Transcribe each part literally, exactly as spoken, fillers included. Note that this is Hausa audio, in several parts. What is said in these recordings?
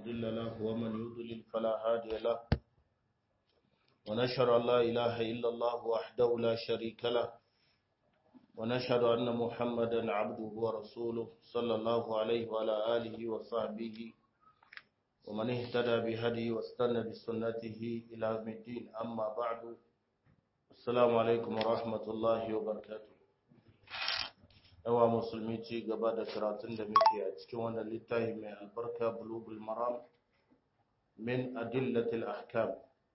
مضل له ومن يضلل فلا هادي له ونشهد أن لا إله إلا الله وحده لا شريك له ونشهد أن محمدا عبده ورسوله صلى الله عليه وعلى آله وصحبه ومن اهتدى بهديه واستنى بسنته إلى يوم الدين أما بعد السلام عليكم ورحمة الله وبركاته yawa musulmi ci gaba da karatun da muke a cikin wannan littafi mai albarka bulugul maram min adillatil ahkam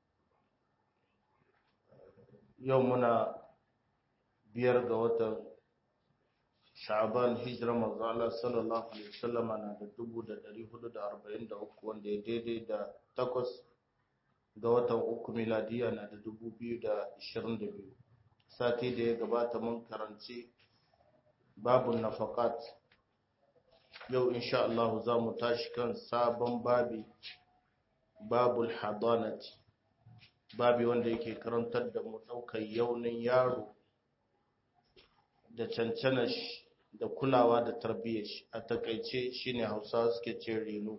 yau muna biyar ga watan sha'ban hijira manzo Allah sallallahu alaihi wasallam na da dubu da ɗari hudu da arba'in da uku wanda ya daidai da takwas ga watan uku miladiya na da dubu biyu da ashirin da biyu sati da ya gabata mun karanci babun nafaqat yau insha Allah za mu tashi kan sabon babi babul hadanati babi wanda yake karantar da mu daukar yaunin yaro da cancana shi da kulawa da tarbiyyar shi a takeice shine Hausawa suke ce reno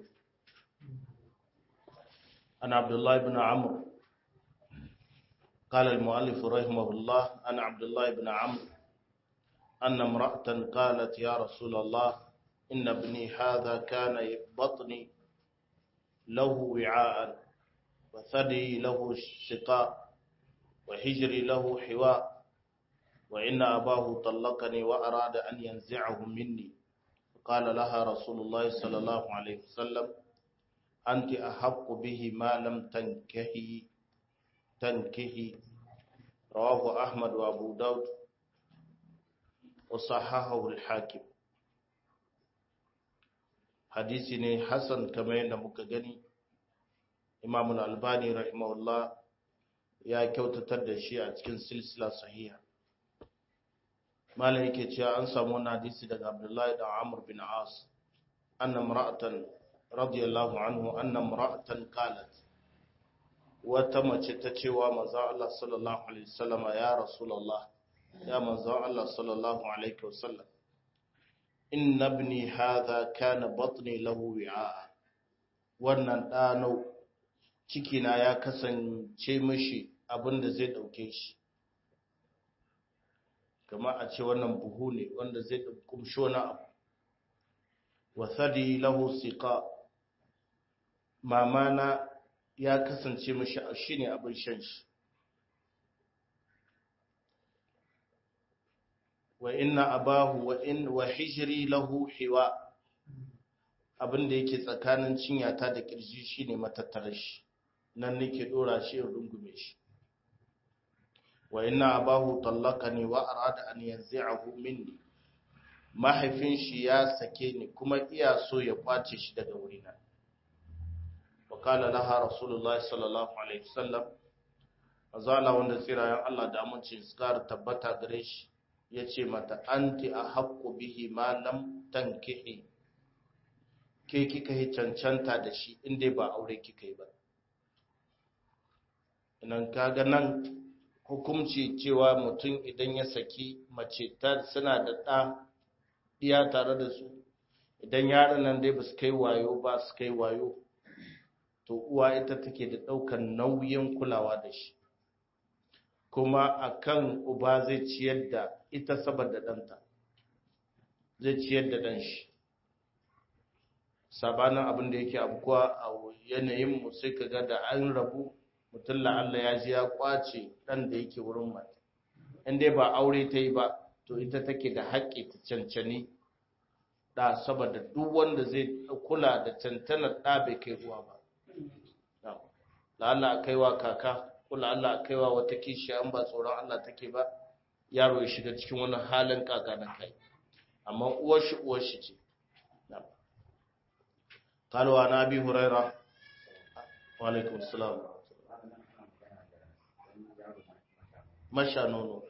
ana Abdullah ibn Amr قال المؤلف رحمه الله أنا عبد الله بن عمرو أن امرأة قالت يا رسول الله إن ابني هذا كان بطني له وعاء وثدي له شقاء وحجري له حواء وإن أباه طلقني وأراد أن ينزعه مني قال لها رسول الله صلى الله عليه وسلم أنت أحق به ما لم تنكهي تنكهي رواه أحمد وأبو داود وصححه الحاكم hadisi ne hasan kamar yadda muka gani Imam al-Albani rahimahullah ya kyautatar da shi a cikin silsila sahiha malai yake cewa an samu wannan hadisi daga Abdullah da Amr bin As anna imra'atan radiyallahu anhu anna imra'atan qalat wata mace ta cewa manzo Allah sallallahu alaihi wasallam ya rasulullah ya manzo Allah sallallahu alaihi wasallam inna ibni hadha kana batni lahu wi'a wannan dano ciki na ya kasance mishi abinda zai dauke shi kamar a ce wannan buhu ne wanda zai kumshi wani abu wa thadi lahu siqa mamana ya kasance mishi shine abin shan shi wa inna abahu wa in wa hijri lahu hiwa abinda yake tsakanin cinyata da kirji shine matattarar shi nan nake dora shi in rungume shi wa inna abahu tallaqani wa arada an yanzi'ahu minni mahaifin shi ya sake ni kuma iya so ya kwace shi daga wurina wa qala laha rasulullahi sallallahu alaihi wasallam azala wanda tsirayen Allah da amincin skar tabbata gare shi ya ce mata anti a haƙƙo bihi malam tankihi ke kika yi cancanta da shi inda ba aure kika yi ba inan kaga nan hukumci cewa mutum idan ya saki mace ta suna da ɗa iya tare da su idan yaran nan dai ba su kai wayo ba su kai wayo to uwa ita take da ɗaukar nauyin kulawa da shi kuma akan uba zai ciyar da ita saboda ɗanta zai ciyar da ɗan shi sabanin abin da yake abuwa a yanayin mu sai kaga da an rabu mutum la'alla ya ji ya kwace ɗan da yake wurin mata in dai ba aure ta yi ba to ita take da haƙƙi ta cancani da saboda duk wanda zai kula da cancanar ɗa bai kai ruwa ba la'alla a kaiwa kaka kula Allah kaiwa wata kishi an ba tsoron Allah take ba yaro ya shiga cikin wani halin kaka na kai amma uwar shi uwar shi ce kalwa na bi huraira wa alaikum assalam masha nono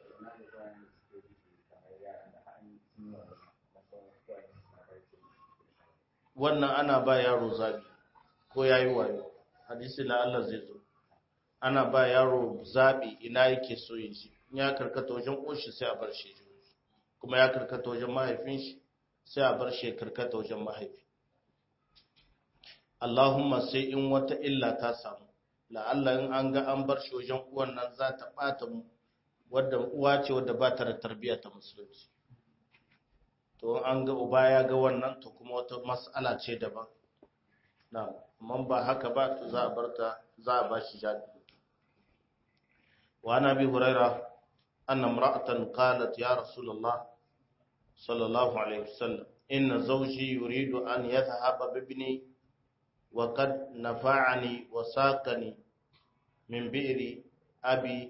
wannan ana ba yaro zabi ko yayi wayo hadisi na Allah zai zo ana ba yaro zaɓi ina yake so ya ji ya karkata wajen ƙoshi sai a bar shi kuma ya karkata wajen mahaifin shi sai a bar shi ya karkata wajen mahaifi Allahumma sai in wata illa ta samu la'alla in an ga an bar shi wajen uwan nan za ta bata mu wadda uwa ce wadda ba ta da tarbiyya ta musulunci to an ga uba ya ga wannan to kuma wata mas'ala ce daban na amma ba haka ba to za a barta za a bashi jadi wa nabi huraira anna imra'atan qalat ya rasulullah sallallahu alaihi wasallam inna zawji yuridu an yadhhaba bi ibni wa qad nafa'ani wa saqani min bi'ri abi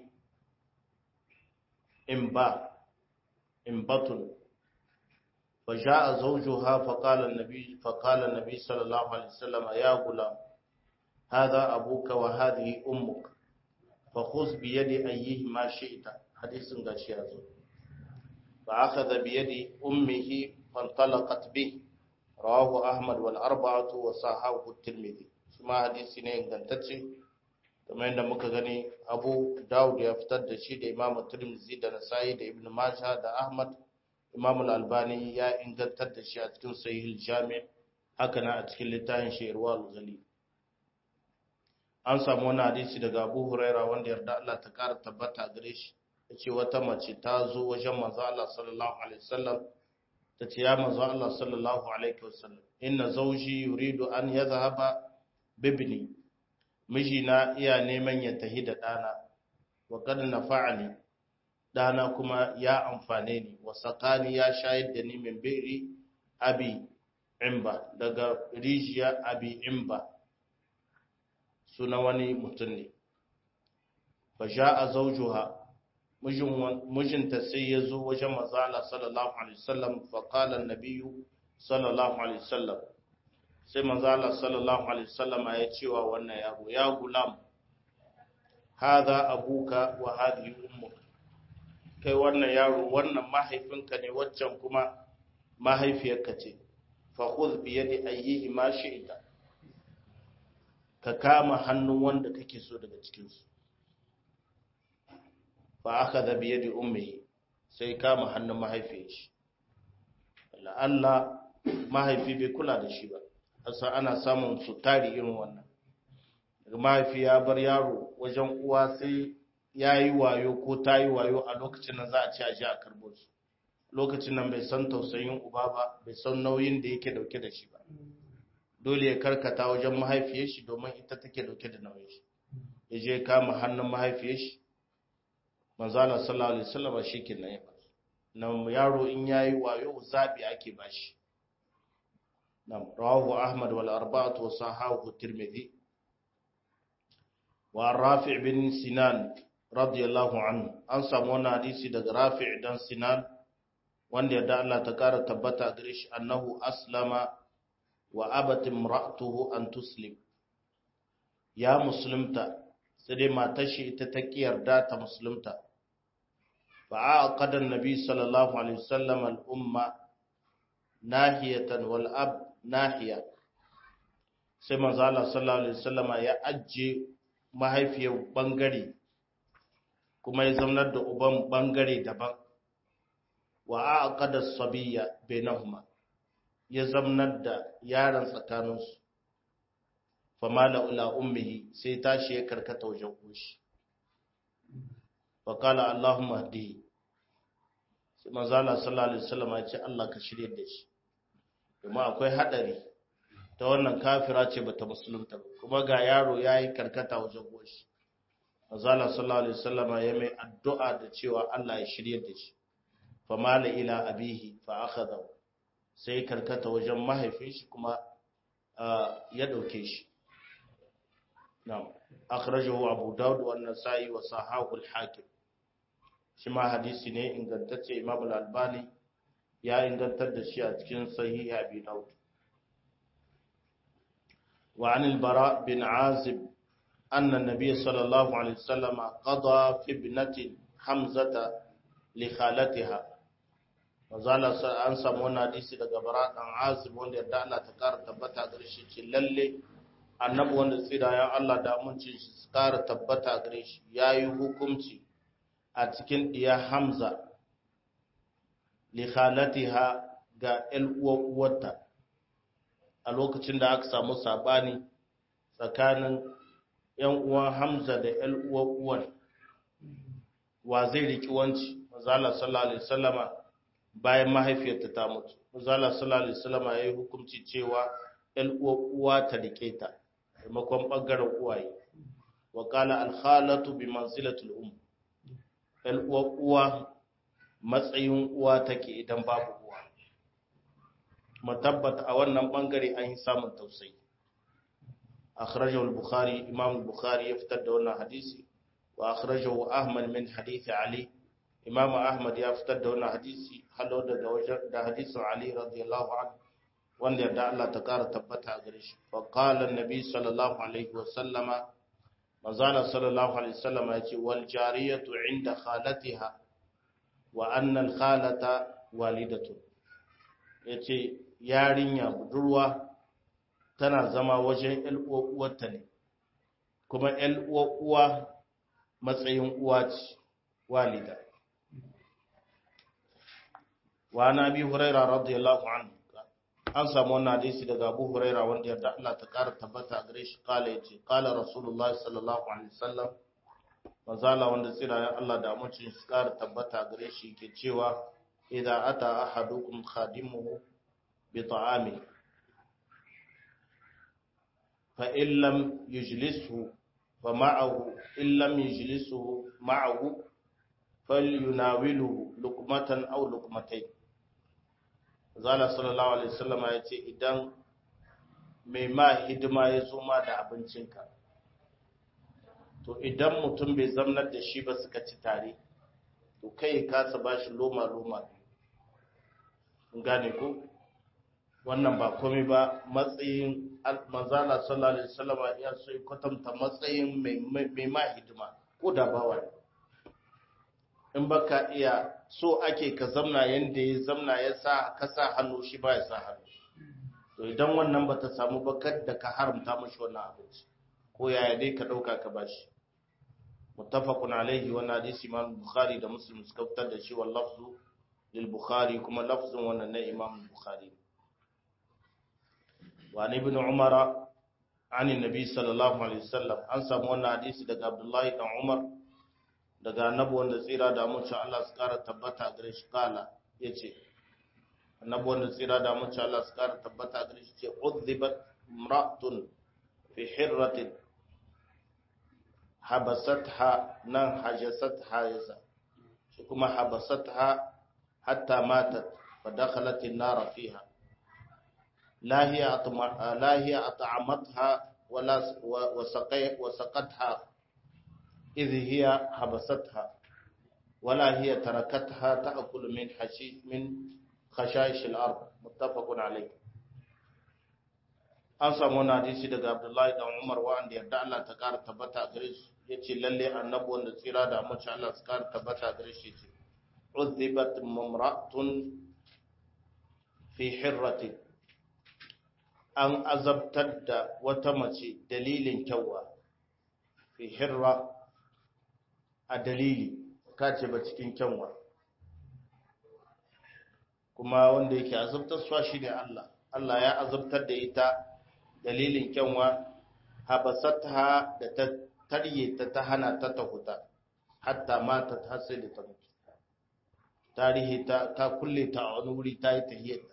imba imbatun فجاء زوجها فقال النبي فقال النبي صلى الله عليه وسلم يا غلام هذا أبوك وهذه أمك فخذ بيد أيهما شئت حديث غشي هذا فأخذ بيد أمه فانطلقت به رواه أحمد والأربعة وصححه الترمذي ثم حديث ne ingantacce kamar yadda muka gani Abu Dawud ya fitar da shi da Imam Tirmidhi da Nasa'i da Ibn Majah da Ahmad Imam Al-Albani ya ingantar da shi a cikin Sahih al-Jami' haka na a cikin littafin Shayrwa al-Ghali an samu wani hadisi daga Abu Huraira wanda yarda Allah ta kara tabbata gare shi yace wata mace ta zo wajen manzo Allah sallallahu alaihi wasallam tace ya manzo Allah sallallahu alaihi wasallam inna zawji yuridu an yadhhaba bibni mijina iya neman ya tahi da dana wa kad nafa'ani dana kuma ya amfane ni wa sakani ya shayar da ni min biri abi imba daga rijiya abi imba suna wani mutum ne fa ja'a zawjuha mijinta sai ya zo wajen mazala sallallahu alaihi wasallam fa qala an-nabiy sallallahu alaihi wasallam sai mazala sallallahu alaihi wasallam ya ce wa wannan yaro ya gulam hadha abuka wa hadhihi ummuka kai wannan yaro wannan mahaifinka ne waccan kuma mahaifiyarka ce fa khudh bi yadi ayyihi ma shi'ta ka kama hannun wanda kake so daga cikin su fa akhadha bi yadi ummihi sai kama hannun mahaifiyar shi Allah mahaifi bai kula da shi ba asa ana samun su tari irin wannan mahaifi ya bar yaro wajen uwa sai ya yi wayo ko ta yi wayo a lokacin nan za a ci a ji a karbo su lokacin nan bai san tausayin uba ba bai san nauyin da yake dauke da shi ba dole ya karkata wajen mahaifiyar shi domin ita take dauke da nauyin shi ya je kama hannun mahaifiyar shi manzo Allah sallallahu alaihi wasallam shikenan ya faɗa nan yaro in yayi wayo zabi ake bashi nam rawahu ahmad wal arba'atu wa sahahu tirmidhi wa rafi' bin sinan radiyallahu anhu an samu wani hadisi daga rafi' dan sinan wanda yadda Allah ta kara tabbata gare shi annahu aslama wa abat imra'atuhu an tuslim ya muslimta sai dai matar shi ita ta kiyarda ta musulunta fa aqada an-nabi sallallahu alaihi wasallam al-umma nahiyatan wal ab nahiya sai manzo Allah sallallahu alaihi wasallam ya ajje mahaifiyar bangare kuma ya zaunar da uban bangare daban wa aqada as-sabiyya bainahuma ya zaunar da yaron tsakaninsu famala ila ummihi sai tashi ya karkata wajen koshi faqala allahumma hdi sai manzo Allah sallallahu alaihi wasallam ya ce Allah ka shirye da shi kuma akwai hadari ta wannan kafira ce bata musulunta ba kuma ga yaro yayi karkata wajen koshi manzo Allah sallallahu alaihi wasallam ya mai addu'a da cewa Allah ya shirye da shi famala ila abihi fa akhadha sai karkata wajen mahaifin shi kuma ya dauke shi نعم أخرجه أبو داود والنسائي وصححه الحاكم شما حديثي ne ingantacce Imam Al-Albani ya ingantar da shi a cikin Sahih Abi Dawud wa an al-Bara bin Azib anna an-nabiy sallallahu alaihi wasallam qada fi ibnati Hamzata li khalatiha wazala an samu wannan hadisi daga Bara dan Azib wanda yadda Allah ta kara tabbata gare shi ce lalle annabi wanda tsirayen Allah da amincin shi su kara tabbata gare shi ya yi hukunci a cikin ɗiya Hamza li khalatiha ga ƴan uwarta a lokacin da aka samu sabani tsakanin ‘yan uwan Hamza da ‘yan uwan uwan wa zai riki wanci, mazala sallallahu Alaihi wasallama bayan mahaifiyarta ta mutu. Mazala sallallahu Alaihi wasallama ya yi hukunci cewa ‘yan uwan uwa ta rike ta, maimakon ɓangaren uwaye. Wa kala alhalatu bi manzilatul um. ‘Yan uwan uwa matsayin uwa take idan babu uwa. Matabbata a wannan ɓangare an yi samun tausayi. أخرجه البخاري إمام البخاري يفتد دون حديثي وأخرجه أحمد من حديث علي إمام أحمد يفتد دون حديثي حلو ده حديث علي رضي الله عنه وأن يدع الله تكار تبتها قريش فقال النبي صلى الله عليه وسلم مزال صلى الله عليه وسلم يقول والجارية عند خالتها وأن الخالة والدة يقول يارين بدروة tana zama wajen uwarta ne, kuma uwa matsayin uwa ce, walida. Wa na bi Huraira radiyallahu anhu, an samu wannan hadisi daga Abu Huraira wanda yarda Allah ta ƙara tabbata a gare shi kala ya ce, kala Rasulullah sallallahu Alaihi wasallam, manzala wanda tsira ya Allah da amincin su ƙara tabbata a gare shi ke cewa, idan ata ahadukum khadimuhu bi ta'ami فإن لم يجلسه فمعه إن لم يجلسه معه فليناوله لقمة أو لقمتين. Zala sallallahu alaihi wasallam ya ce idan mai ma hidima ya zo ma da abincinka, to idan mutum bai zamnar da shi ba suka ci tare, to kai kasa bashi loma loma. Gane ko? Wannan ba komai ba matsayin manzala sallallahu alaihi wasallam ya so kwatanta matsayin mai mai ma hidima ko da bawa in baka iya so ake ka zamna yanda ya zamna ya sa ka sa hannu shi ba ya sa hannu to idan wannan bata samu ba kada ka haramta mashi wannan abinci ko yaya dai ka dauka ka bashi muttafaqun alaihi wa hadisi imam bukhari da muslim suka fitar da shi wal lafzu lil bukhari kuma lafzun wannan na imam bukhari. وعن ابن عمر عن النبي صلى الله عليه وسلم an samu wannan hadisi daga Abdullahi dan Umar daga annabi wanda tsira da mun sha Allah su kara tabbata gare shi kala yace annabi wanda tsira da mun sha Allah su kara tabbata gare shi ce udhibat imra'atun fi hirratin habasatha nan hajasatha yasa shi kuma habasatha hatta matat fa dakhalat an-nar fiha لا هي لا هي أطعمتها ولا وسقتها إذ هي حبستها ولا هي تركتها تأكل من حشيش من خشائش الأرض متفق عليه. an samu wani hadisi daga Abdullahi dan Umar wanda yarda Allah ta kara tabbata gare shi yace lalle annabi wanda tsira da amince Allah ta kara tabbata gare shi yace udhibat mumra'atun fi hirratin an azabtar da wata mace dalilin kyawa fi hirra a dalili kace ba cikin kyanwa kuma wanda yake azabtar su shi ne Allah Allah ya azabtar da ita dalilin kyanwa habasatha da ta tarye ta ta hana ta tahuta hatta mata ta sai da ta mutu tarihi ta ta kulle ta a wani wuri ta yi tahiyyata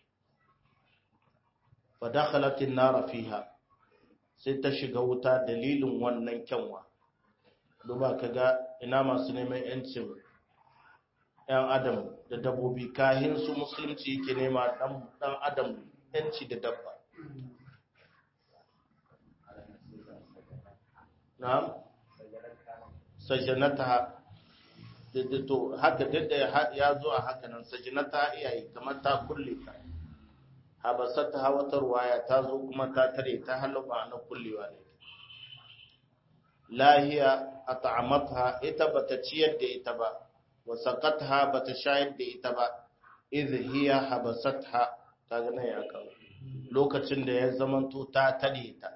fadakhalatin nara fiha sai ta shiga wuta dalilin wannan kyanwa duba kaga ina masu neman yancin yan adam da dabbobi kahin su musulunci yake nema dan dan adam yanci da dabba na'am sajanata da to haka da ya zo a haka nan sajanata iyaye kamar ta kulle ta habasata wata ruwaya ta zo kuma ta tare ta halaba na kullewa ne lahiya at'amatha ita bata ciyar da ita ba wa saqatha bata shayar da ita ba idh hiya habasatha kaga nan ya kawo lokacin da ya zamanto ta tare ta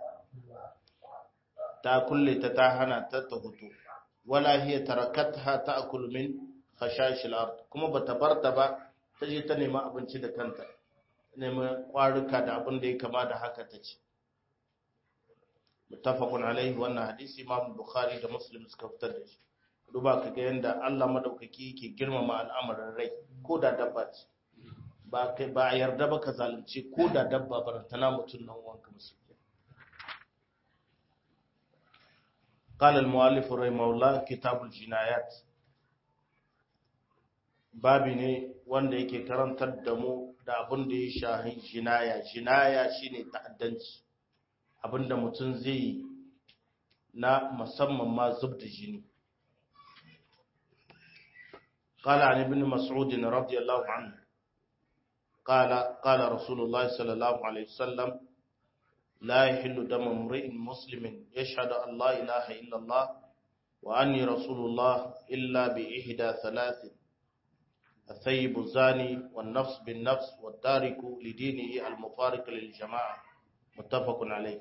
ta kulle ta ta hana ta ta hutu wala hiya tarakatha ta'kul min khashashil ard kuma bata barta ba ta je ta nemi abinci da kanta neman kwaruka da abin da ya kama da haka ta ci. Muttafaqun alaihi, wannan hadisi Imam Bukhari da Muslim suka fitar da shi. Duba ka ga yanda Allah madaukaki yake girmama al'amarin rai ko da dabba ce. Ba kai ba yarda ba ka zalunci ko da dabba barantana mutun nan wanka musulmi. قال المؤلف رحمه الله كتاب الجنايات babi ne wanda yake karantar da mu da abin da ya shahi jinaya. Jinaya shine ta'addanci, abinda mutum zai yi na musamman ma zub da jini. قال عن ابن مسعود رضي الله عنه قال قال رسول الله صلى الله عليه وسلم لا يحل دم امرئ مسلم يشهد أن لا إله إلا الله وأني رسول الله إلا بإحدى ثلاث: الثيب الزاني والنفس بالنفس والتارك لدينه المفارق للجماعة. متفق عليه.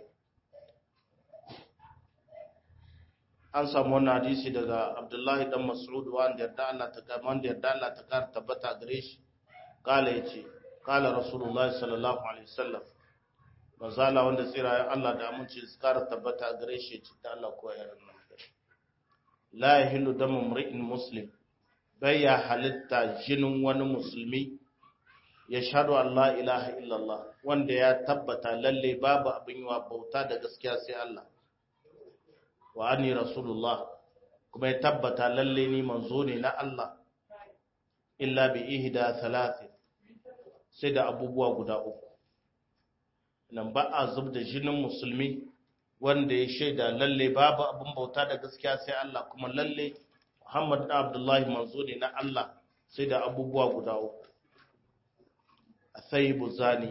an samu wannan hadisi daga Abdullahi dan Mas'ud wanda yarda Allah ta ga wanda yarda Allah ta kar tabbata gare shi, kala yace kala Rasulullahi sallallahu alaihi wasallam, mazala wanda tsira Allah da aminci su kar tabbata gare shi ce ta Allah ko ya ranna. La yahillu damu mri'in muslim, bai ya halitta jinin wani musulmi ya shaɗu Allah ilaha illallah, wanda ya tabbata lalle babu abin yiwa bauta da gaskiya sai Allah, wa ani rasulullah, kuma ya tabbata lalle ni manzo ne na Allah, illa bi ihda thalathin, sai da abubuwa guda uku. Nan ba a zub da jinin musulmi wanda ya shaida lalle babu abin bauta da gaskiya sai Allah, kuma lalle Muhammad da Abdullahi manzo ne na Allah, sai da abubuwa guda uku. Athayyibu zani,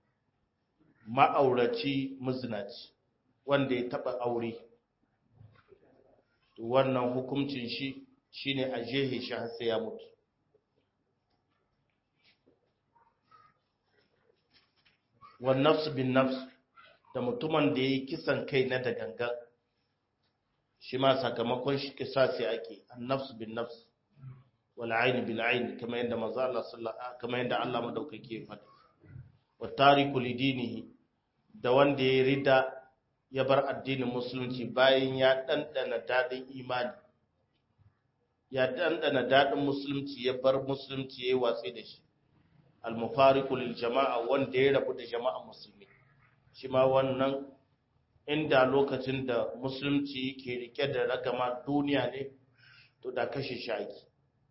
ma'auraci mazinaci wanda ya taba aure, to wannan hukuncin shi shine a jehe shi har sai ya mutu. Wan nafs bin nafs, da mutumin da yayi kisan kai na da gangan, shi ma sakamakon shi kisasi ake, an-nafs bin nafs wal ayn bil ayn, kamar yadda manzo Allah sallallahu kamar yadda Allah madaukake faɗi. Wa tariku lidinihi, da wanda ya rida ya bar addinin musulunci bayan ya dandana dadin imani, ya dandana dadin musulunci ya bar musulunci yayi watsi da shi. Al mufariqu lil jama'a, wanda ya rabu da jama'a musulmi, shi ma wannan inda lokacin da musulunci ke rike da ragama duniya ne, to da kashe shaki,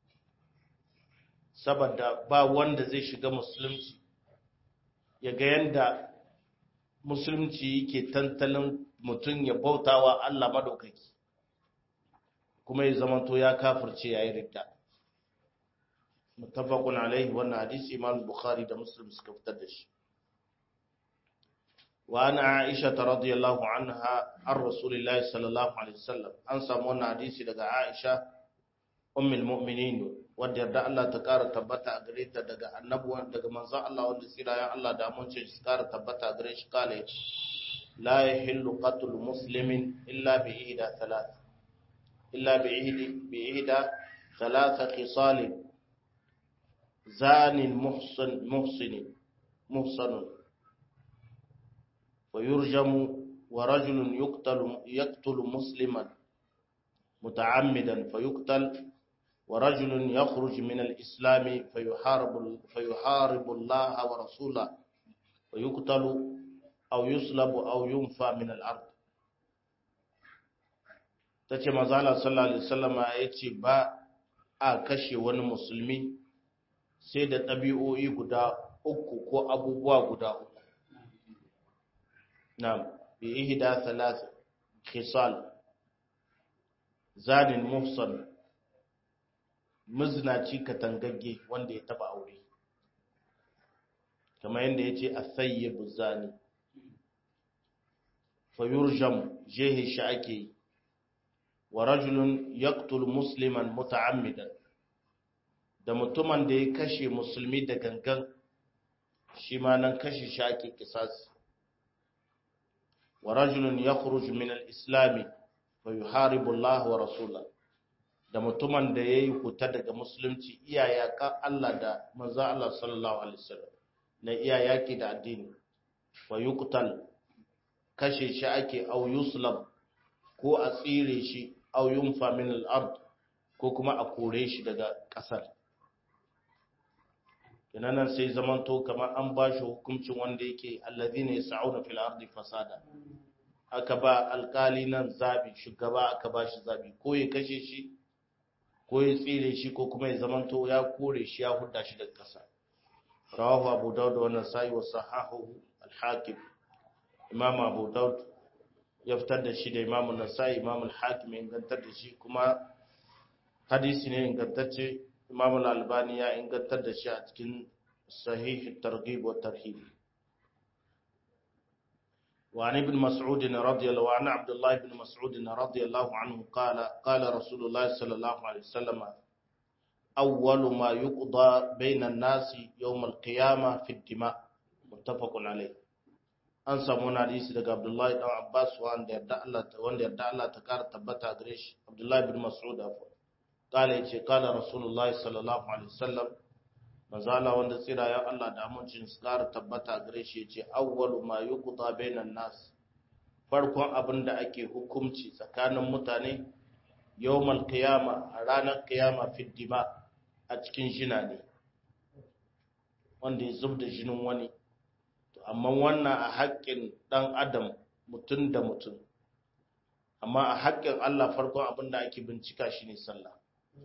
saboda ba wanda zai shiga musulunci ya ga yanda musulunci yake tantalin mutum ya bautawa Allah madaukaki, kuma ya zamanto ya kafirce yayi ridda. Muttafaqun alaihi, wannan hadisi Imam Bukhari da Muslim suka fitar da shi. وعن عائشة رضي الله عنها عن رسول الله صلى الله عليه وسلم, an samu wannan hadisi daga Aisha ummul mu'minin, wanda yarda Allah ta kara tabbata a gare ta daga annabi daga manzo Allah wanda sira ya Allah da amince shi kara tabbata a gare shi, kale la yahillu qatl muslimin illa bi ihda thalath illa bi ihdi bi ihda thalath khisal: zanin muhsin muhsin muhsanun ويرجم ورجل يقتل يقتل مسلما متعمدا فيقتل ورجل يخرج من الإسلام فيحارب فيحارب الله ورسوله ويقتل أو يصلب أو ينفى من الأرض. tace manzo Allah sallallahu alaihi wasallam yace ba a kashe wani musulmi sai da ɗabi'o'i guda uku ko abubuwa guda uku. Na'am, bi ihda thalath khisal: zanin muhsan, muznaci katangagge wanda ya taba aure, kamar yadda yace as-sayyibu zani, fayurjam, jehi shi ake, wa rajulun yaqtul musliman muta'ammidan, da mutumin da ya kashe musulmi da gangan, shi ma nan kashe shi ake kisasi. wa rajulun yakhruju min al-islam fa yuharibu Allah wa rasulahu, da mutumin da yayi huta daga musulunci iyaya ka Allah da manzo Allah sallallahu alaihi wasallam, na iya yaki da addini wa yuqtal kashe shi ake au yuslab ko a tsire shi au yunfa min al-ard ko kuma a kore shi daga kasar kenan sai zamanto kamar an ba shi hukuncin wanda yake alladhina yas'una fil ardi fasada aka ba alkali nan zabi shugaba aka ba shi zabi ko ya kashe shi ko ya tsire shi ko kuma ya zamanto ya kore shi ya hudda shi daga kasa rawahu abu daud wa nasai wa sahahu al-hakim imam abu daud ya fitar da shi da imam nasai imam al-hakim ingantar da shi kuma hadisi ne ingantacce imam al-albani ya ingantar da shi a cikin sahih at-targhib wa tarhib وعن ابن مسعود رضي الله عنه عبد الله بن مسعود رضي الله عنه قال قال رسول الله صلى الله عليه وسلم أول ما يقضى بين الناس يوم القيامة في الدماء متفق عليه an samu wani hadisi daga Abdullahi dan Abbas wanda yarda Allah wanda yarda Allah ta kara tabbata gare shi Abdullahi bin Mas'ud afa kala yace kala Rasulullahi sallallahu alaihi wasallam manzala wanda tsira ya Allah da amincin su kara tabbata gare shi yace awwalu ma yuqda bainan nas farkon abin da ake hukunci tsakanin mutane yawmal qiyama a ranar qiyama fi dima a cikin jina ne wanda ya zubda jinin wani amma wannan a haƙƙin ɗan adam mutum da mutum amma a haƙƙin Allah farkon abin da ake bincika shi ne sallah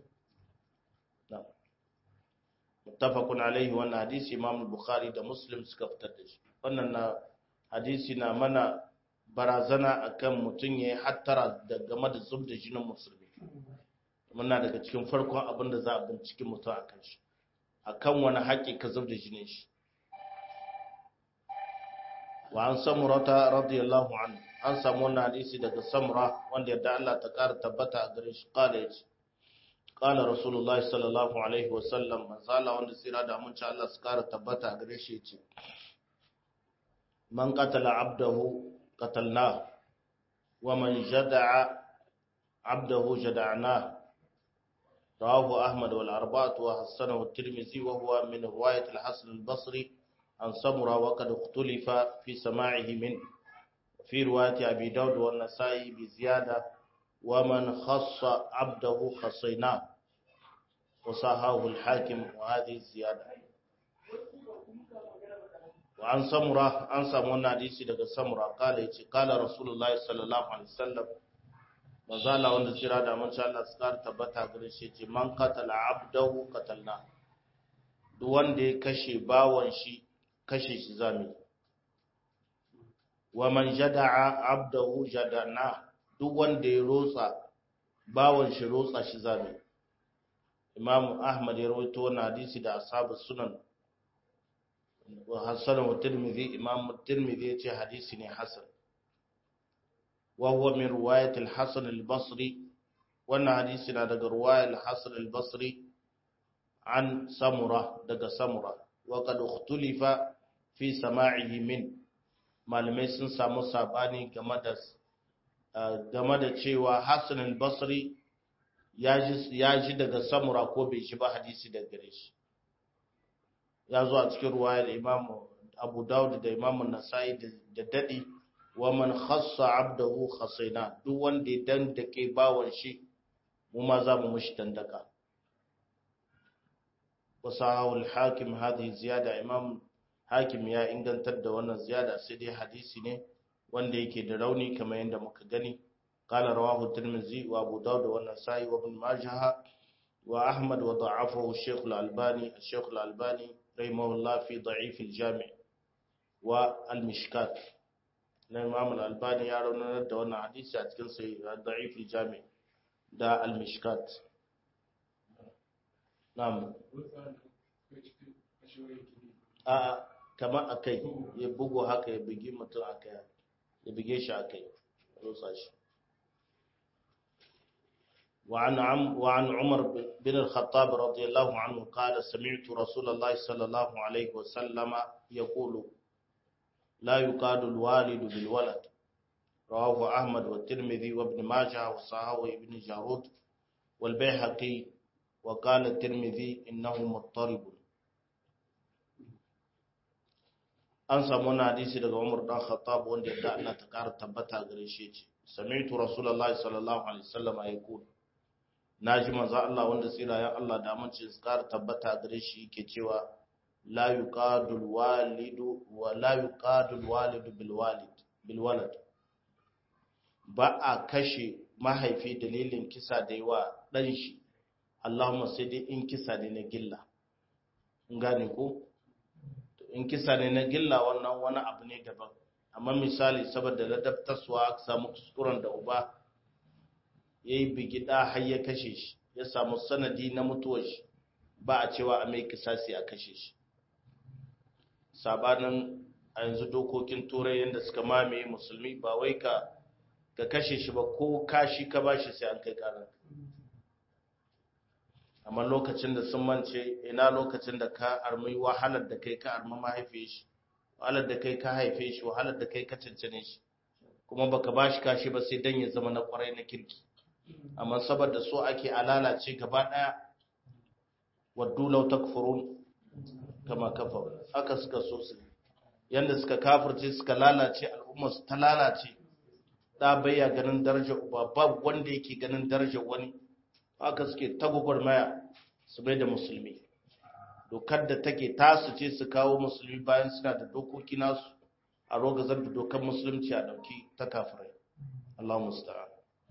muttafaqun alaihi wannan hadisi Imam Bukhari da Muslim suka fitar da shi wannan na hadisi na mana barazana akan mutum yayi hattara da game da zubda jinin musulmi muna daga cikin farkon abin da za a binciki mutum akan shi akan wani haƙƙi ka zubda jinin shi وعن سمرة رضي الله عنه an samu wannan hadisi daga Samra wanda yadda Allah ta ƙara tabbata a gare shi kala yace qala rasulullahi sallallahu alaihi wasallam manzala wanda sira da mun ci Allah su ƙara tabbata a gare shi yace man qatala abdahu qatalna wa man jada'a abdahu jada'na rawahu ahmad wal arba'atu wa hasanahu at-tirmidhi wa huwa min riwayat al-hasan al-basri عن سمرة وقد اختلف في سماعه من في رواية أبي داود والنسائي بزيادة ومن خص عبده خصيناه وصححه الحاكم وهذه الزيادة وعن سمرة عن سمونا حديثي daga Samura قال yace قال رسول الله صلى الله عليه وسلم mazala wanda tsira da mun sha Allah tsar tabbata gare shi yace man qatala abdahu qatalna duk wanda ya kashe bawon shi kashe shi zami wa man jada'a abdahu jadana duk wanda ya rotsa bawon shi rotsa shi zami Imam Ahmad ya rawaito wannan hadisi da ashabu sunan wa hasan wa Tirmidhi Imam Tirmidhi yace hadisi ne hasan wa huwa min riwayat al-Hasan al-Basri wannan hadisi na daga riwayat al-Hasan al-Basri an Samura daga Samura wa qad ikhtulifa fi sama'ihi min malamai sun samu sabani game da game da cewa Hassan al-Basri ya ji ya ji daga Samura ko bai ji ba hadisi daga gare shi ya zo a cikin ruwayar Imam Abu Dawud da Imam An-Nasa'i da dadi wa man khassa 'abdahu khasaina duk wanda ya dandake bawon shi mu ma za mu mishi dandaka wasahu al-Hakim hadhihi ziyada Imam Hakim ya ingantar da wannan ziyada sai dai hadisi ne wanda yake da rauni kamar yadda muka gani qala rawahu Tirmidhi wa Abu Dawud wa Nasa'i wa Ibn Majah wa Ahmad wa da'afahu Sheikh al-Albani Sheikh al-Albani rahimahullah fi da'if al-Jami' wa al-Mishkat na Imam al-Albani ya raunar da wannan hadisi a cikin sai da'if al-Jami' da al-Mishkat na'am a kamar akai ya bugo haka ya bugi mutum akai ya buge shi akai rosa shi وعن عم وعن عمر بن الخطاب رضي الله عنه قال سمعت رسول الله صلى الله عليه وسلم يقول لا يقاد الوالد بالولد رواه أحمد والترمذي وابن ماجه وصححه ابن جارود والبيهقي وقال الترمذي إنه مضطرب an samu wani hadisi daga Umar dan Khattab wanda yadda Allah ta ƙara tabbata gare shi ce sami'tu rasulullahi sallallahu alaihi wasallam yaqul naji manzo Allah wanda tsirayen Allah da amince su ƙara tabbata gare shi yake cewa la yuqadul walidu wa la yuqadul walidu bil walid bil walad ba a kashe mahaifi dalilin kisa da yawa dan shi Allahumma sai dai in kisa ne na gilla gane ko in kisa ne na gilla wannan wani abu ne daban amma misali saboda ladabtaswa aka samu kuskuren da uba yayi bigida har ya kashe shi ya samu sanadi na mutuwar shi ba a cewa a mai kisasi a kashe shi sabanin a yanzu dokokin turai yanda suka mamaye musulmi ba wai ka ka kashe shi ba ko kashi ka bashi sai an kai karar amma lokacin da sun mance ina lokacin da ka armi wahalar da kai ka armi mahaife shi wahalar da kai ka haife shi wahalar da kai ka cancane shi kuma baka bashi kashi ba sai dan ya zama na kwarai na kirki amma saboda so ake alalace gaba daya waddu law takfurun kama kafaru haka suka so su yanda suka kafirce suka lalace al'umma su ta lalace da bayya ganin darajar uba babu wanda yake ganin darajar wani haka suke tagugwar maya su bai da musulmi dokar da take tasu ce su kawo musulmi bayan suna da dokoki nasu a rogazar da dokar musulunci a dauki ta kafirai Allah musta'an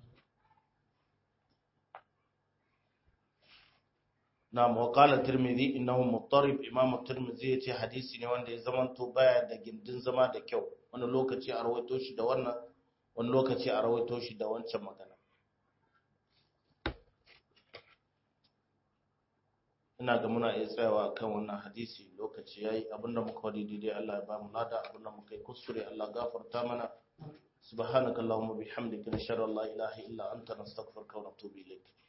na mawakalar tirmidhi innahu muttarib imam tirmidhi yace hadisi ne wanda ya zamanto baya da gindin zama da kyau wani lokaci a rawaito shi da wannan wani lokaci a rawaito shi da wancan magana ina ga muna iya tsayawa kan wannan hadisi lokaci yayi abinda muka wadi daidai Allah ya ba mu lada abinda muka yi kuskure Allah gafarta mana subhanakallahumma bihamdika nashhadu an la ilaha illa anta nastaghfiruka wa natubu ilayk